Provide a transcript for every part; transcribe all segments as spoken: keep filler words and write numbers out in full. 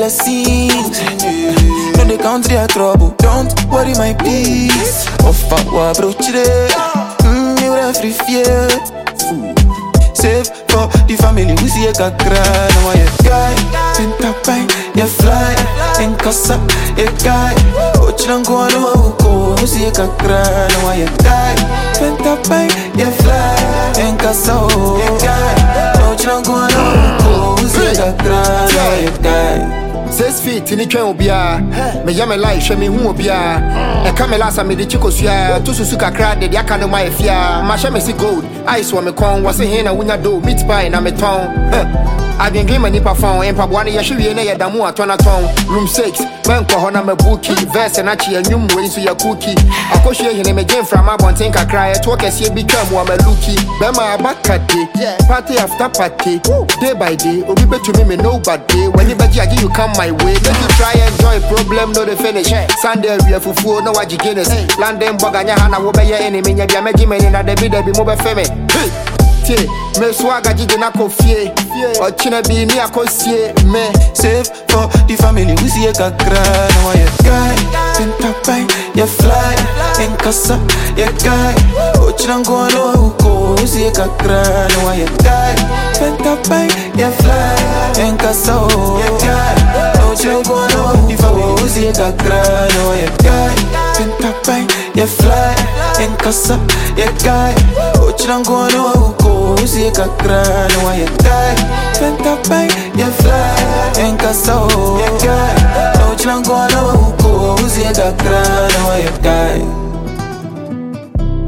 scenes. No, they count their trouble. Don't worry, my peace. Of our approach today. Mmm, you are free fear. Save for the family. We see a kakra. Now I guy. Pentapai, you fly. En casa, you guy. Ochango no uko. We see a kakra. Now I guy. Pentapai, you fly. En casa, you guy. Ochango no uko. We see a kakra. Now I guy. Six feet in the train obia. Me yame life, she me hu obia. E kamela sa me de chiko sua. Tu susu kakra de dia kanu my fia. Ma she me si gold. Ice wa me kon. Wase he na wunya do. Meat pie na me ton. I been game any perform. Empa bwane ya shiri na ya damu atona ton. Room six. Ben kwa hona me bookie. Verse na chi enyum we so ya cookie. Akohye hene me game from abonten kakra. E to kese bi twam wa me lookie. Be ma abakade. Party after party. Day by day. Obi betu me me nobody. When you beji agi you come my way. Make you try enjoy. Problem no the finish. Sunday we are fufu no waji Guinness. London boganya hana wo be ye enemy. Nya bia meji me na de bi de bi mo be fe me. Me swaga jide na kofie. Ochina bi ni akosie me. Save for the family. We see a kakra. Now I guy. Pentapai, you fly. En casa, you guy. Ochango no uko. We see a kakra. Now I guy. Pentapai, you fly. En casa, you guy. Ochango no the family. We see a kakra. Now I guy. Pentapai, you fly. En casa, you guy. Ochango no uko. We see a kakra. Now I guy. Pentapai, you fly. En casa, you guy. Ochango no uko. We see a kakra. Now I guy.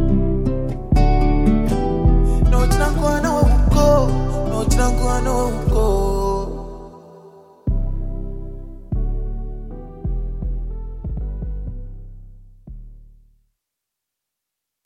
No, Ochango no uko. No, Ochango no uko.